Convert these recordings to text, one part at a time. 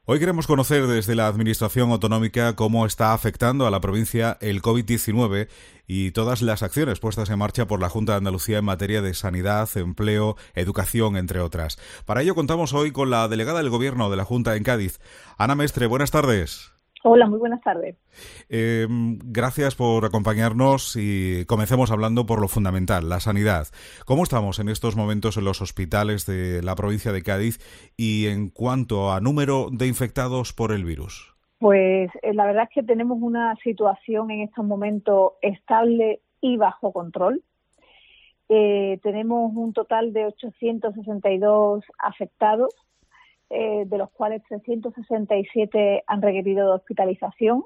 Hoy queremos conocer desde la Administración Autonómica cómo está afectando a la provincia el COVID-19 y todas las acciones puestas en marcha por la Junta de Andalucía en materia de sanidad, empleo, educación, entre otras. Para ello contamos hoy con la delegada del Gobierno de la Junta en Cádiz, Ana Mestre. Buenas tardes. Hola, muy buenas tardes. Gracias por acompañarnos y comencemos hablando por lo fundamental, la sanidad. ¿Cómo estamos en estos momentos en los hospitales de la provincia de Cádiz y en cuanto a número de infectados por el virus? Pues la verdad es que tenemos una situación en estos momentos estable y bajo control. Tenemos un total de 862 afectados, de los cuales 367 han requerido de hospitalización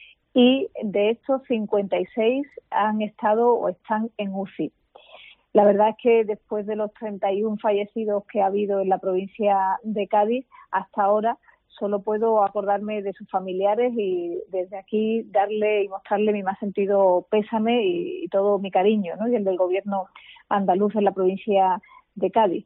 y de estos 56 han estado o están en UCI. La verdad es que después de los 31 fallecidos que ha habido en la provincia de Cádiz, hasta ahora solo puedo acordarme de sus familiares y desde aquí darle y mostrarle mi más sentido pésame y todo mi cariño, ¿no? Y el del gobierno andaluz en la provincia de Cádiz.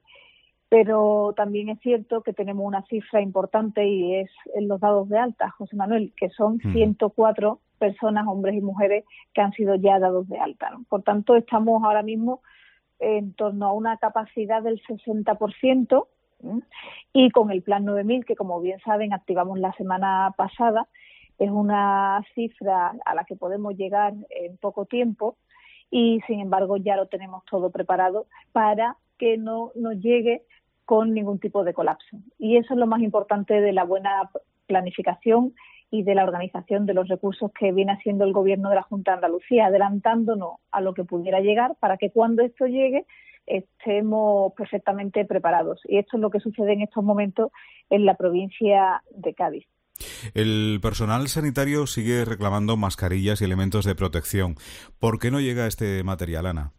Pero también es cierto que tenemos una cifra importante y es en los dados de alta, José Manuel, que son 104 personas, hombres y mujeres, que han sido ya dados de alta, ¿no? Por tanto, estamos ahora mismo en torno a una capacidad del 60%, ¿sí? Y con el Plan 9000, que como bien saben activamos la semana pasada, es una cifra a la que podemos llegar en poco tiempo y, sin embargo, ya lo tenemos todo preparado para que no nos llegue con ningún tipo de colapso. Y eso es lo más importante de la buena planificación y de la organización de los recursos que viene haciendo el Gobierno de la Junta de Andalucía, adelantándonos a lo que pudiera llegar para que cuando esto llegue estemos perfectamente preparados. Y esto es lo que sucede en estos momentos en la provincia de Cádiz. El personal sanitario sigue reclamando mascarillas y elementos de protección. ¿Por qué no llega este material, Ana?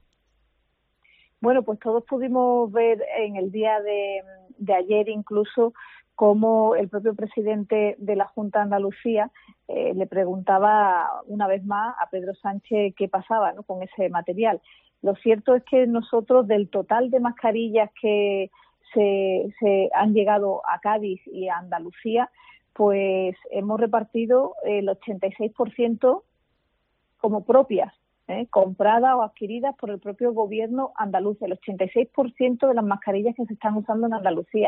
Bueno, pues todos pudimos ver en el día de ayer incluso cómo el propio presidente de la Junta de Andalucía le preguntaba una vez más a Pedro Sánchez qué pasaba, ¿no?, con ese material. Lo cierto es que nosotros, del total de mascarillas que se han llegado a Cádiz y a Andalucía, pues hemos repartido el 86% como propias, compradas o adquiridas por el propio gobierno andaluz, el 86% de las mascarillas que se están usando en Andalucía.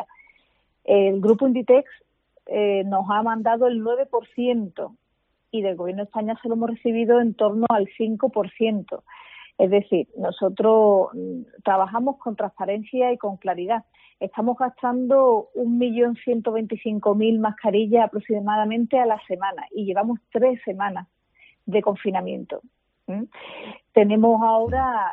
El grupo Inditex nos ha mandado el 9% y del gobierno de España solo hemos recibido en torno al 5%. Es decir, nosotros trabajamos con transparencia y con claridad. Estamos gastando 1.125.000 mascarillas aproximadamente a la semana y llevamos 3 semanas de confinamiento. Tenemos ahora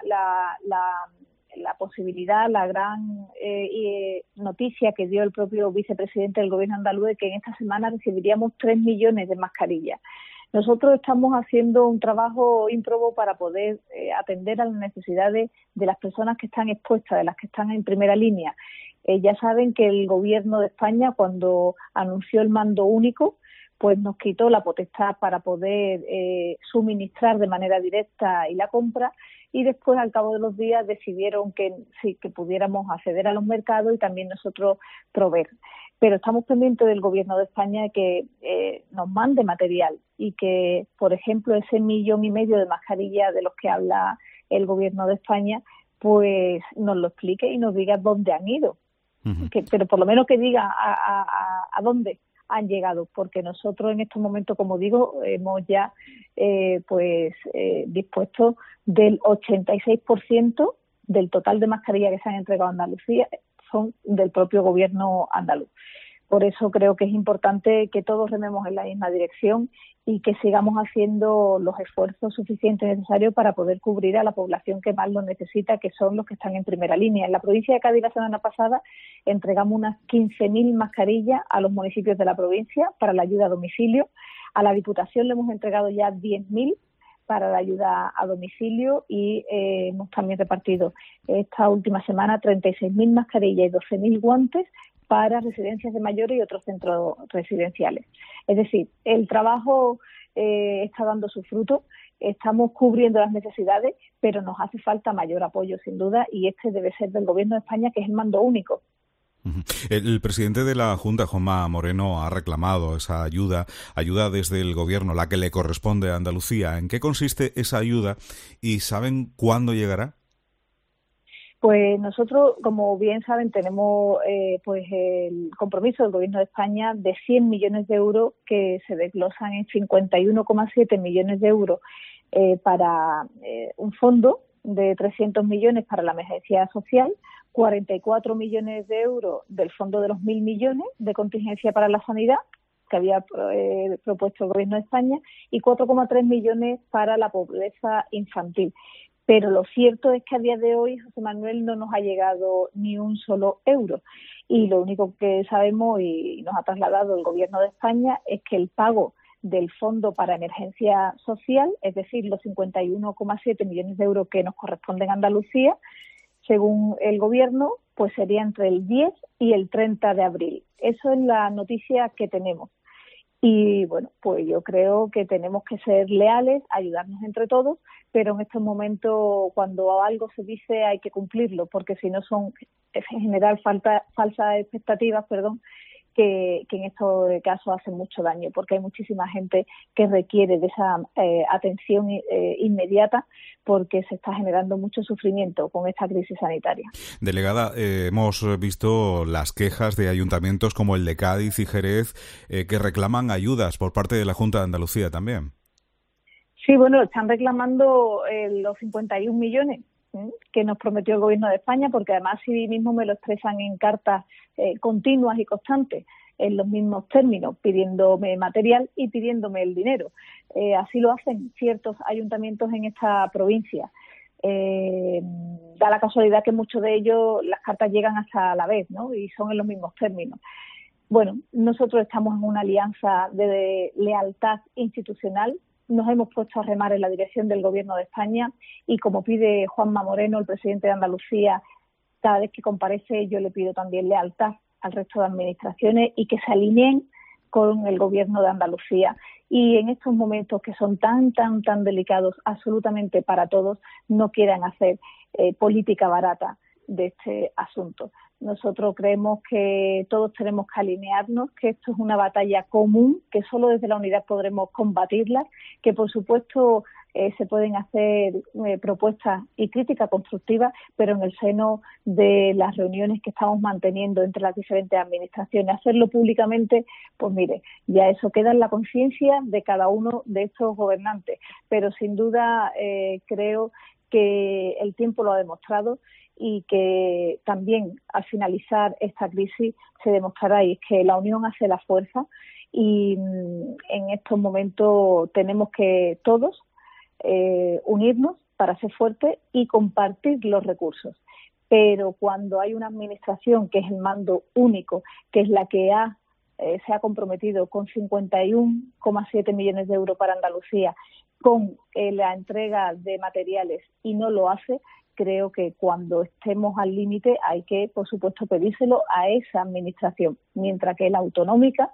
la posibilidad, la gran noticia que dio el propio vicepresidente del gobierno andaluz de que en esta semana recibiríamos 3 millones de mascarillas. Nosotros estamos haciendo un trabajo ímprobo para poder atender a las necesidades de las personas que están expuestas, de las que están en primera línea. Ya saben que el gobierno de España, cuando anunció el mando único, pues nos quitó la potestad para poder suministrar de manera directa y la compra, y después al cabo de los días decidieron que sí, que pudiéramos acceder a los mercados y también nosotros proveer. Pero estamos pendientes del gobierno de España de que nos mande material y que, por ejemplo, ese 1,5 millones de mascarillas de los que habla el gobierno de España, pues nos lo explique y nos diga dónde han ido. Pero por lo menos que diga a dónde han llegado, porque nosotros en estos momentos, como digo, hemos ya dispuesto del 86% del total de mascarillas que se han entregado a Andalucía, son del propio gobierno andaluz. Por eso creo que es importante que todos rememos en la misma dirección y que sigamos haciendo los esfuerzos suficientes necesarios para poder cubrir a la población que más lo necesita, que son los que están en primera línea. En la provincia de Cádiz la semana pasada entregamos unas 15.000 mascarillas a los municipios de la provincia para la ayuda a domicilio. A la Diputación le hemos entregado ya 10.000 para la ayuda a domicilio y hemos también repartido esta última semana 36.000 mascarillas y 12.000 guantes para residencias de mayores y otros centros residenciales. Es decir, el trabajo está dando su fruto, estamos cubriendo las necesidades, pero nos hace falta mayor apoyo, sin duda, y este debe ser del Gobierno de España, que es el mando único. Ujú. El presidente de la Junta, Juanma Moreno, ha reclamado esa ayuda desde el Gobierno, la que le corresponde a Andalucía. ¿En qué consiste esa ayuda y saben cuándo llegará? Pues nosotros, como bien saben, tenemos pues el compromiso del Gobierno de España de 100 millones de euros que se desglosan en 51,7 millones de euros para un fondo de 300 millones para la emergencia social, 44 millones de euros del fondo de los 1.000 millones de contingencia para la sanidad que había propuesto el Gobierno de España y 4,3 millones para la pobreza infantil. Pero lo cierto es que a día de hoy, José Manuel, no nos ha llegado ni un solo euro. Y lo único que sabemos y nos ha trasladado el Gobierno de España es que el pago del Fondo para Emergencia Social, es decir, los 51,7 millones de euros que nos corresponden a Andalucía, según el Gobierno, pues sería entre el 10 y el 30 de abril. Eso es la noticia que tenemos. Y bueno, pues yo creo que tenemos que ser leales, ayudarnos entre todos, pero en estos momentos cuando algo se dice hay que cumplirlo, porque si no son en general falsas expectativas, que en estos casos hacen mucho daño, porque hay muchísima gente que requiere de esa atención inmediata, porque se está generando mucho sufrimiento con esta crisis sanitaria. Delegada, hemos visto las quejas de ayuntamientos como el de Cádiz y Jerez que reclaman ayudas por parte de la Junta de Andalucía también. Sí, bueno, están reclamando los 51 millones que nos prometió el Gobierno de España, porque además sí mismo me lo expresan en cartas continuas y constantes, en los mismos términos, pidiéndome material y pidiéndome el dinero. Así lo hacen ciertos ayuntamientos en esta provincia. Da la casualidad que muchos de ellos las cartas llegan hasta a la vez, ¿no? Y son en los mismos términos. Bueno, nosotros estamos en una alianza de lealtad institucional. Nos hemos puesto a remar en la dirección del Gobierno de España y como pide Juanma Moreno, el presidente de Andalucía, cada vez que comparece yo le pido también lealtad al resto de administraciones y que se alineen con el Gobierno de Andalucía. Y en estos momentos que son tan delicados absolutamente para todos, no quieran hacer política barata de este asunto. Nosotros creemos que todos tenemos que alinearnos, que esto es una batalla común, que solo desde la unidad podremos combatirla, que por supuesto se pueden hacer propuestas y críticas constructivas, pero en el seno de las reuniones que estamos manteniendo entre las diferentes administraciones. Hacerlo públicamente, pues mire, ya eso queda en la conciencia de cada uno de estos gobernantes, pero sin duda creo que el tiempo lo ha demostrado y que también al finalizar esta crisis se demostrará y es que la unión hace la fuerza y en estos momentos tenemos que todos unirnos para ser fuertes y compartir los recursos. Pero cuando hay una administración que es el mando único, que es la que se ha comprometido con 51,7 millones de euros para Andalucía, con la entrega de materiales y no lo hace, creo que cuando estemos al límite hay que, por supuesto, pedírselo a esa administración, mientras que la autonómica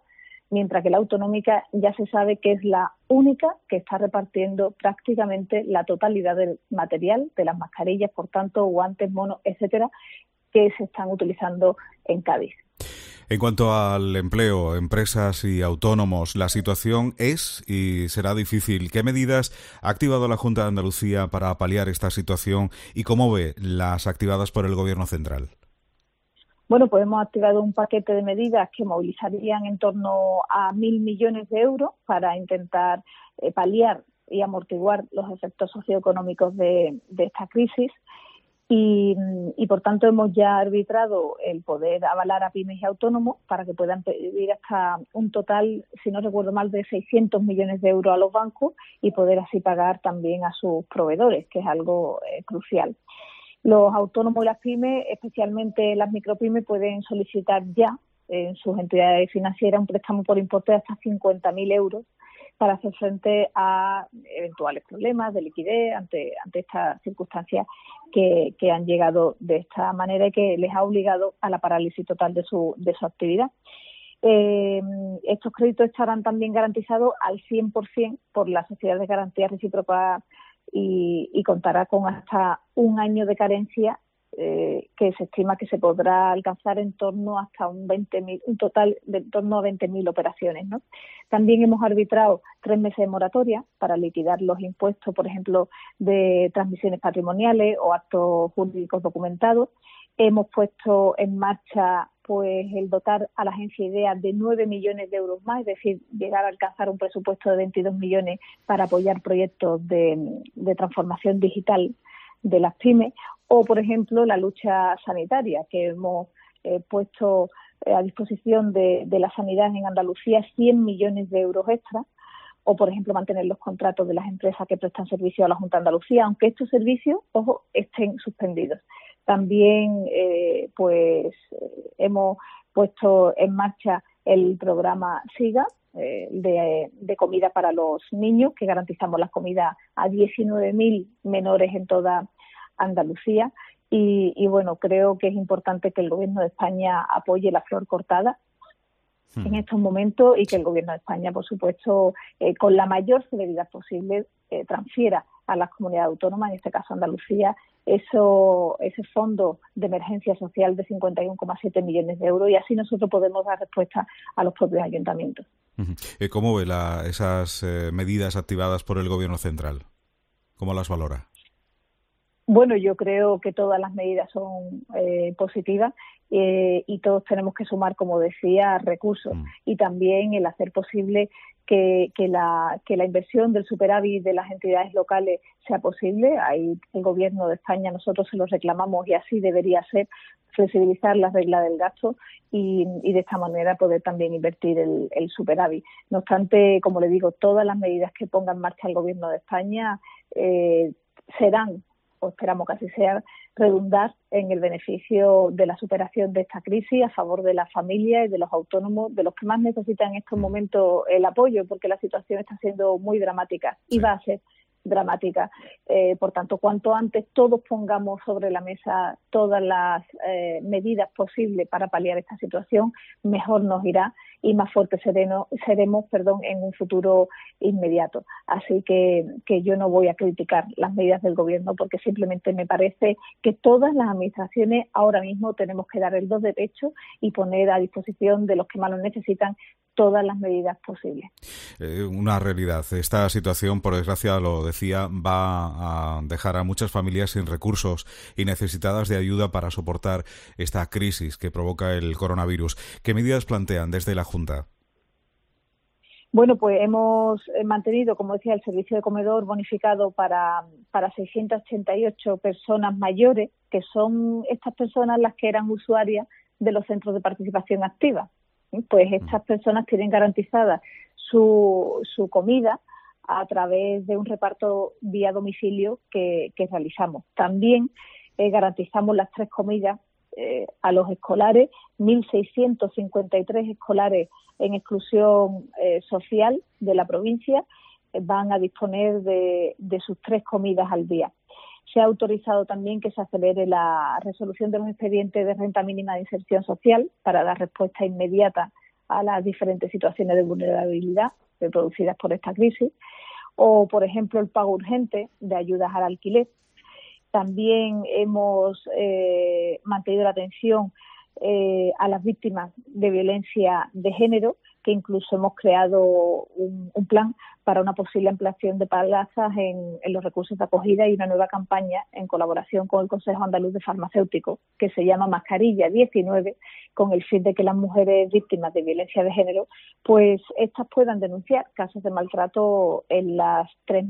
ya se sabe que es la única que está repartiendo prácticamente la totalidad del material, de las mascarillas, por tanto, guantes, monos, etcétera, que se están utilizando en Cádiz. En cuanto al empleo, empresas y autónomos, la situación es y será difícil. ¿Qué medidas ha activado la Junta de Andalucía para paliar esta situación y cómo ve las activadas por el Gobierno central? Bueno, pues hemos activado un paquete de medidas que movilizarían en torno a 1.000 millones de euros para intentar paliar y amortiguar los efectos socioeconómicos de esta crisis. Y por tanto hemos ya arbitrado el poder avalar a pymes y autónomos para que puedan pedir hasta un total, si no recuerdo mal, de 600 millones de euros a los bancos y poder así pagar también a sus proveedores, que es algo crucial. Los autónomos y las pymes, especialmente las micropymes, pueden solicitar ya en sus entidades financieras un préstamo por importe de hasta 50.000 euros para hacer frente a eventuales problemas de liquidez ante estas circunstancias que han llegado de esta manera y que les ha obligado a la parálisis total de su actividad. Estos créditos estarán también garantizados al 100% por la Sociedad de Garantía Recíproca y contará con hasta un año de carencia que se estima que se podrá alcanzar en torno hasta un total de en torno a 20.000 operaciones, ¿no? También hemos arbitrado 3 meses de moratoria para liquidar los impuestos, por ejemplo, de transmisiones patrimoniales o actos jurídicos documentados. Hemos puesto en marcha pues el dotar a la agencia IDEA de 9 millones de euros más, es decir, llegar a alcanzar un presupuesto de 22 millones para apoyar proyectos de transformación digital de las pymes, o, por ejemplo, la lucha sanitaria, que hemos puesto a disposición de la sanidad en Andalucía 100 millones de euros extra, o, por ejemplo, mantener los contratos de las empresas que prestan servicio a la Junta de Andalucía, aunque estos servicios, ojo, estén suspendidos. También hemos puesto en marcha el programa SIGA de comida para los niños, que garantizamos las comidas a 19.000 menores en toda Andalucía. Y bueno, creo que es importante que el Gobierno de España apoye la flor cortada en estos momentos y que el Gobierno de España, por supuesto, con la mayor celeridad posible, transfiera a las comunidades autónomas, en este caso Andalucía, ese fondo de emergencia social de 51,7 millones de euros, y así nosotros podemos dar respuesta a los propios ayuntamientos. ¿Cómo ve esas medidas activadas por el Gobierno central? ¿Cómo las valora? Bueno, yo creo que todas las medidas son positivas y todos tenemos que sumar, como decía, recursos y también el hacer posible que la inversión del superávit de las entidades locales sea posible. Ahí el Gobierno de España, nosotros se lo reclamamos y así debería ser, flexibilizar las reglas del gasto y de esta manera poder también invertir el superávit. No obstante, como le digo, todas las medidas que ponga en marcha el Gobierno de España serán, o esperamos que así sea, redundar en el beneficio de la superación de esta crisis a favor de las familias y de los autónomos, de los que más necesitan en estos momentos el apoyo, porque la situación está siendo muy dramática y va a ser dramática. Por tanto, cuanto antes todos pongamos sobre la mesa todas las medidas posibles para paliar esta situación, mejor nos irá y más fuertes seremos en un futuro inmediato. Así que yo no voy a criticar las medidas del Gobierno, porque simplemente me parece que todas las administraciones ahora mismo tenemos que dar el do de pecho y poner a disposición de los que más lo necesitan todas las medidas posibles. Una realidad. Esta situación, por desgracia, lo decía, va a dejar a muchas familias sin recursos y necesitadas de ayuda para soportar esta crisis que provoca el coronavirus. ¿Qué medidas plantean desde la Junta? Bueno, pues hemos mantenido, como decía, el servicio de comedor bonificado para 688 personas mayores, que son estas personas las que eran usuarias de los centros de participación activa. Pues estas personas tienen garantizada su comida a través de un reparto vía domicilio que realizamos. También garantizamos las 3 comidas a los escolares, 1.653 escolares en exclusión social de la provincia van a disponer de sus 3 comidas al día. Se ha autorizado también que se acelere la resolución de los expedientes de renta mínima de inserción social para dar respuesta inmediata a las diferentes situaciones de vulnerabilidad producidas por esta crisis, o, por ejemplo, el pago urgente de ayudas al alquiler. También hemos mantenido la atención a las víctimas de violencia de género, que incluso hemos creado un plan para una posible ampliación de plazas en los recursos de acogida y una nueva campaña en colaboración con el Consejo Andaluz de Farmacéuticos que se llama Mascarilla 19, con el fin de que las mujeres víctimas de violencia de género, pues estas puedan denunciar casos de maltrato en las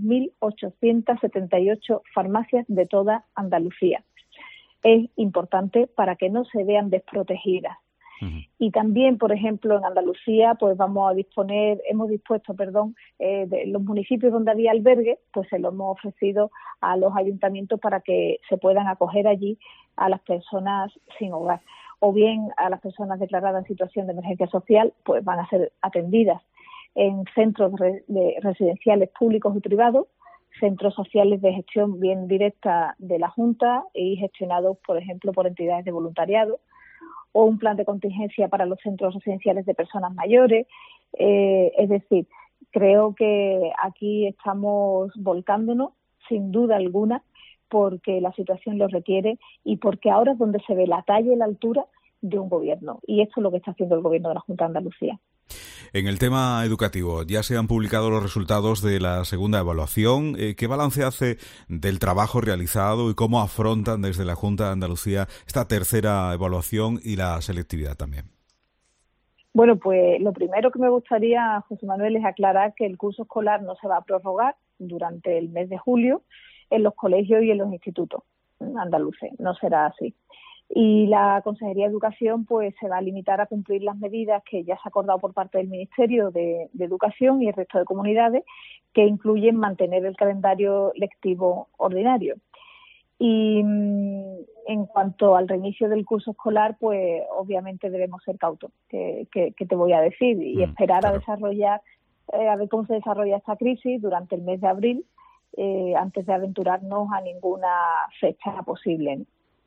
3.878 farmacias de toda Andalucía. Es importante para que no se vean desprotegidas. Y también, por ejemplo, en Andalucía, pues hemos dispuesto, de los municipios donde había albergue, pues se lo hemos ofrecido a los ayuntamientos para que se puedan acoger allí a las personas sin hogar. O bien a las personas declaradas en situación de emergencia social, pues van a ser atendidas en centros residenciales públicos y privados, centros sociales de gestión bien directa de la Junta y gestionados, por ejemplo, por entidades de voluntariado, o un plan de contingencia para los centros residenciales de personas mayores. Es decir, creo que aquí estamos volcándonos, sin duda alguna, porque la situación lo requiere y porque ahora es donde se ve la talla y la altura de un gobierno. Y esto es lo que está haciendo el gobierno de la Junta de Andalucía. En el tema educativo, ya se han publicado los resultados de la segunda evaluación. ¿Qué balance hace del trabajo realizado y cómo afrontan desde la Junta de Andalucía esta tercera evaluación y la selectividad también? Bueno, pues lo primero que me gustaría, José Manuel, es aclarar que el curso escolar no se va a prorrogar durante el mes de julio en los colegios y en los institutos andaluces. No será así. Y la Consejería de Educación pues se va a limitar a cumplir las medidas que ya se ha acordado por parte del Ministerio de Educación y el resto de comunidades, que incluyen mantener el calendario lectivo ordinario. Y en cuanto al reinicio del curso escolar, pues obviamente debemos ser cautos, que te voy a decir, y esperar claro. a ver cómo se desarrolla esta crisis durante el mes de abril, antes de aventurarnos a ninguna fecha posible.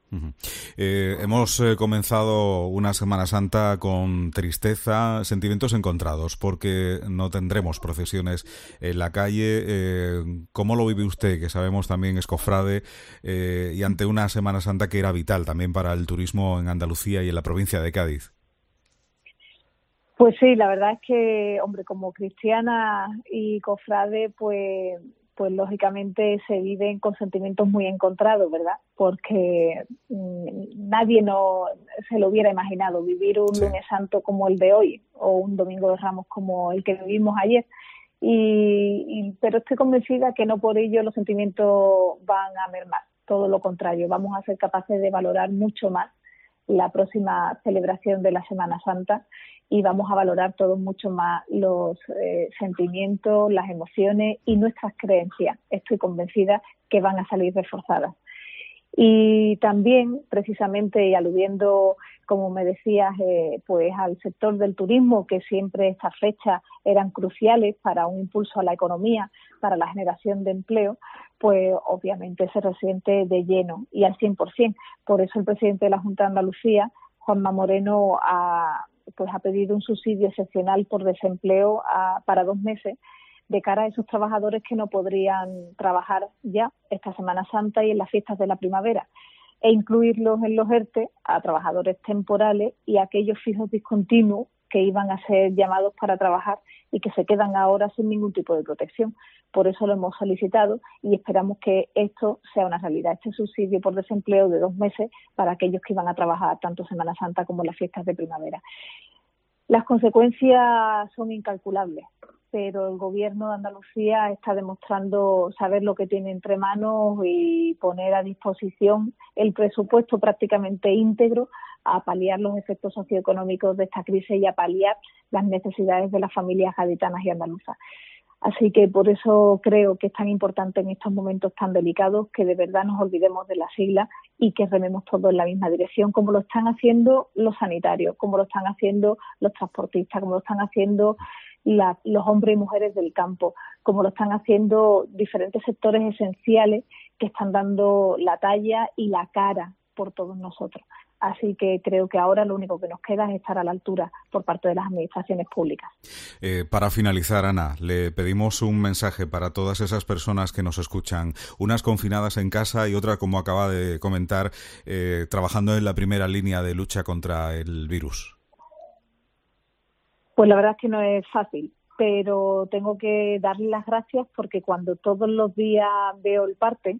Hemos comenzado una Semana Santa con tristeza, sentimientos encontrados, porque no tendremos procesiones en la calle. ¿Cómo lo vive usted, que sabemos también es cofrade, y ante una Semana Santa que era vital también para el turismo en Andalucía y en la provincia de Cádiz? Pues sí, la verdad es que, hombre, como cristiana y cofrade, pues lógicamente se viven con sentimientos muy encontrados, ¿verdad? Porque nadie se lo hubiera imaginado vivir un lunes santo como el de hoy o un domingo de Ramos como el que vivimos ayer. Pero estoy convencida que no por ello los sentimientos van a mermar, todo lo contrario, vamos a ser capaces de valorar mucho más la próxima celebración de la Semana Santa y vamos a valorar todos mucho más los sentimientos, las emociones y nuestras creencias. Estoy convencida que van a salir reforzadas. Y también, precisamente, y aludiendo, como me decías, pues al sector del turismo, que siempre estas fechas eran cruciales para un impulso a la economía, para la generación de empleo, pues obviamente se resiente de lleno y al 100%. Por eso el presidente de la Junta de Andalucía, Juanma Moreno, ha pedido un subsidio excepcional por desempleo para 2 meses, de cara a esos trabajadores que no podrían trabajar ya esta Semana Santa y en las fiestas de la primavera, e incluirlos en los ERTE a trabajadores temporales y a aquellos fijos discontinuos que iban a ser llamados para trabajar y que se quedan ahora sin ningún tipo de protección. Por eso lo hemos solicitado y esperamos que esto sea una realidad, este subsidio por desempleo de 2 meses para aquellos que iban a trabajar tanto Semana Santa como en las fiestas de primavera. Las consecuencias son incalculables, pero el Gobierno de Andalucía está demostrando saber lo que tiene entre manos y poner a disposición el presupuesto prácticamente íntegro a paliar los efectos socioeconómicos de esta crisis y a paliar las necesidades de las familias gaditanas y andaluzas. Así que por eso creo que es tan importante en estos momentos tan delicados que de verdad nos olvidemos de las siglas y que rememos todos en la misma dirección, como lo están haciendo los sanitarios, como lo están haciendo los transportistas, como lo están haciendo los hombres y mujeres del campo, como lo están haciendo diferentes sectores esenciales que están dando la talla y la cara por todos nosotros. Así que creo que ahora lo único que nos queda es estar a la altura por parte de las administraciones públicas. Para finalizar, Ana, le pedimos un mensaje para todas esas personas que nos escuchan, unas confinadas en casa y otras, como acaba de comentar, trabajando en la primera línea de lucha contra el virus. Pues la verdad es que no es fácil, pero tengo que darle las gracias porque cuando todos los días veo el parte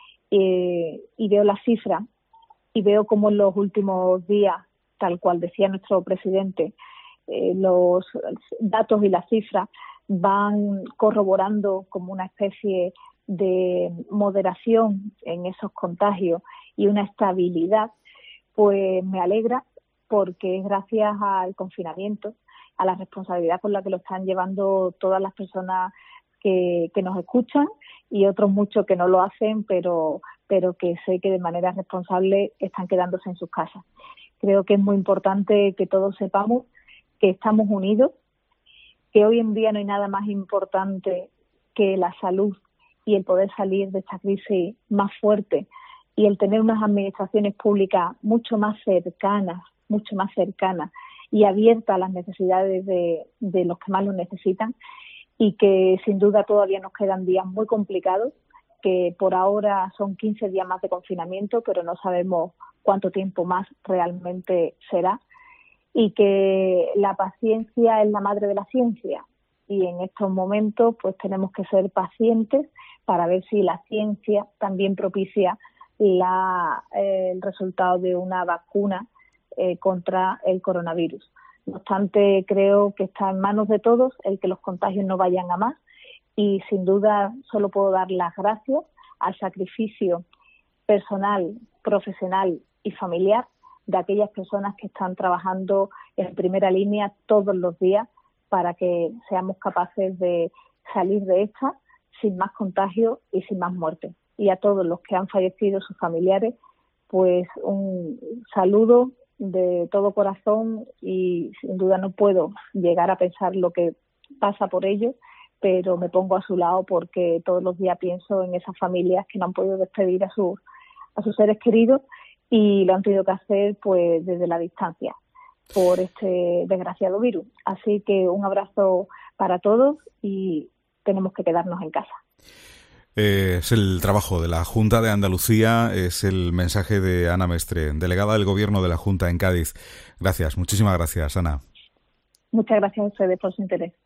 y veo las cifras, y veo cómo en los últimos días, tal cual decía nuestro presidente, los datos y las cifras van corroborando como una especie de moderación en esos contagios y una estabilidad, pues me alegra porque es gracias al confinamiento, a la responsabilidad con la que lo están llevando todas las personas que nos escuchan y otros muchos que no lo hacen, pero que sé que de manera responsable están quedándose en sus casas. Creo que es muy importante que todos sepamos que estamos unidos, que hoy en día no hay nada más importante que la salud y el poder salir de esta crisis más fuerte y el tener unas administraciones públicas mucho más cercanas y abiertas a las necesidades de los que más lo necesitan, y que sin duda todavía nos quedan días muy complicados, que por ahora son 15 días más de confinamiento, pero no sabemos cuánto tiempo más realmente será, y que la paciencia es la madre de la ciencia, y en estos momentos pues tenemos que ser pacientes para ver si la ciencia también propicia el resultado de una vacuna contra el coronavirus. No obstante, creo que está en manos de todos el que los contagios no vayan a más, y sin duda solo puedo dar las gracias al sacrificio personal, profesional y familiar de aquellas personas que están trabajando en primera línea todos los días para que seamos capaces de salir de esta sin más contagios y sin más muertes. Y a todos los que han fallecido, sus familiares, pues un saludo de todo corazón, y sin duda no puedo llegar a pensar lo que pasa por ellos, pero me pongo a su lado porque todos los días pienso en esas familias que no han podido despedir a sus seres queridos y lo han tenido que hacer pues desde la distancia por este desgraciado virus. Así que un abrazo para todos y tenemos que quedarnos en casa. Es el trabajo de la Junta de Andalucía, es el mensaje de Ana Mestre, delegada del Gobierno de la Junta en Cádiz. Gracias, muchísimas gracias, Ana. Muchas gracias a ustedes por su interés.